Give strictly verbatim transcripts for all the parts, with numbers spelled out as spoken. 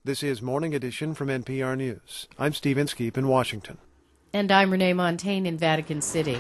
This is Morning Edition from N P R News. I'm Steve Inskeep in Washington. And I'm Renee Montagne in Vatican City.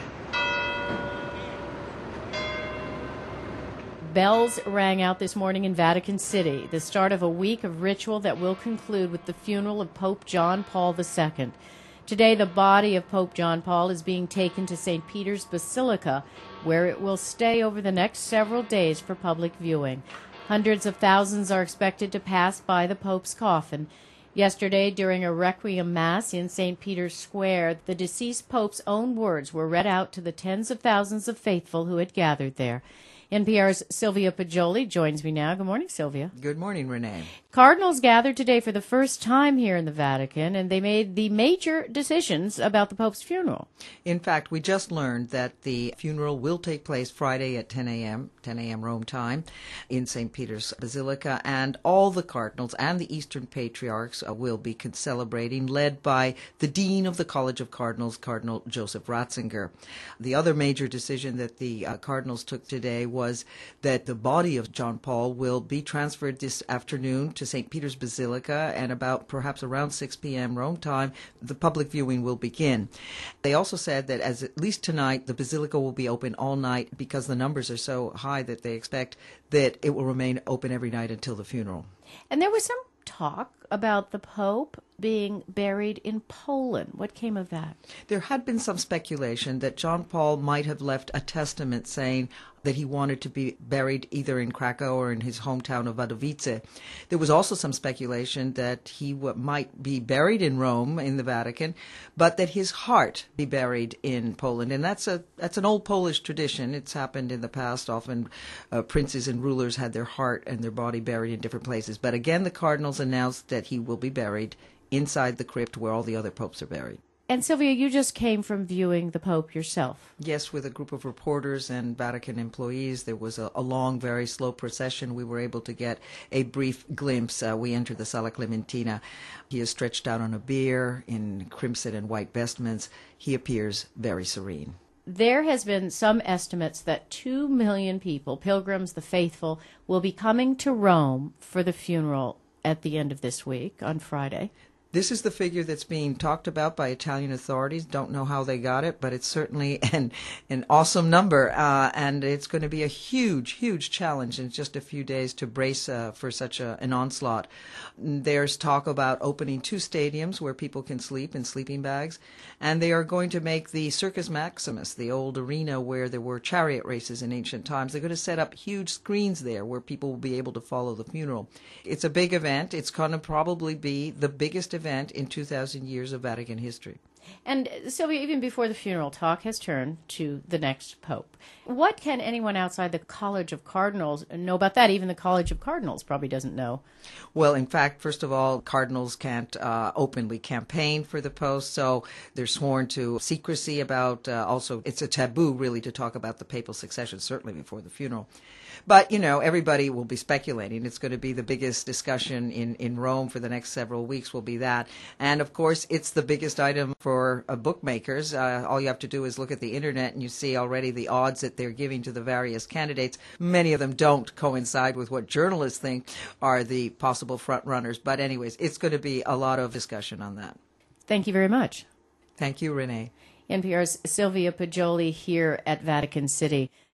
Bells rang out this morning in Vatican City, the start of a week of ritual that will conclude with the funeral of Pope John Paul the Second. Today, the body of Pope John Paul is being taken to Saint Peter's Basilica, where it will stay over the next several days for public viewing. Hundreds of thousands are expected to pass by the Pope's coffin. Yesterday, during a Requiem Mass in Saint Peter's Square, the deceased Pope's own words were read out to the tens of thousands of faithful who had gathered there. N P R's Sylvia Poggioli joins me now. Good morning, Sylvia. Good morning, Renee. Cardinals gathered today for the first time here in the Vatican, and they made the major decisions about the Pope's funeral. In fact, we just learned that the funeral will take place Friday at ten a.m., ten a.m. Rome time, in Saint Peter's Basilica, and all the cardinals and the Eastern Patriarchs uh, will be celebrating, led by the Dean of the College of Cardinals, Cardinal Joseph Ratzinger. The other major decision that the uh, cardinals took today was that the body of John Paul will be transferred this afternoon to Saint Peter's Basilica, and about perhaps around six p.m. Rome time, the public viewing will begin. They also said that as at least tonight, the Basilica will be open all night because the numbers are so high that they expect that it will remain open every night until the funeral. And there was some talk about the Pope being buried in Poland. What came of that? There had been some speculation that John Paul might have left a testament saying that he wanted to be buried either in Krakow or in his hometown of Wadowice. There was also some speculation that he w- might be buried in Rome, in the Vatican, but that his heart be buried in Poland. And that's a that's an old Polish tradition. It's happened in the past. Often uh, princes and rulers had their heart and their body buried in different places. But again, the cardinals announced that he will be buried inside the crypt where all the other popes are buried. And Sylvia, you just came from viewing the Pope yourself. Yes, with a group of reporters and Vatican employees. There was a, a long, very slow procession. We were able to get a brief glimpse. Uh, we entered the Sala Clementina. He is stretched out on a bier in crimson and white vestments. He appears very serene. There has been some estimates that two million people, pilgrims, the faithful, will be coming to Rome for the funeral at the end of this week on Friday. This is the figure that's being talked about by Italian authorities. Don't know how they got it, but it's certainly an an awesome number, uh, and it's going to be a huge, huge challenge in just a few days to brace uh, for such a, an onslaught. There's talk about opening two stadiums where people can sleep in sleeping bags, and they are going to make the Circus Maximus, the old arena where there were chariot races in ancient times. They're going to set up huge screens there where people will be able to follow the funeral. It's a big event. It's going to probably be the biggest event in two thousand years of Vatican history. And Sylvia, even before the funeral, talk has turned to the next pope. What can anyone outside the College of Cardinals know about that? Even the College of Cardinals probably doesn't know. Well, in fact, first of all, cardinals can't uh, openly campaign for the post, so they're sworn to secrecy about, uh, also, it's a taboo, really, to talk about the papal succession, certainly before the funeral. But, you know, everybody will be speculating. It's going to be the biggest discussion in, in Rome for the next several weeks will be that. And, of course, it's the biggest item for uh, bookmakers. Uh, all you have to do is look at the Internet and you see already the odds that they're giving to the various candidates. Many of them don't coincide with what journalists think are the possible front runners. But anyways, it's going to be a lot of discussion on that. Thank you very much. Thank you, Renee. N P R's Sylvia Poggioli here at Vatican City.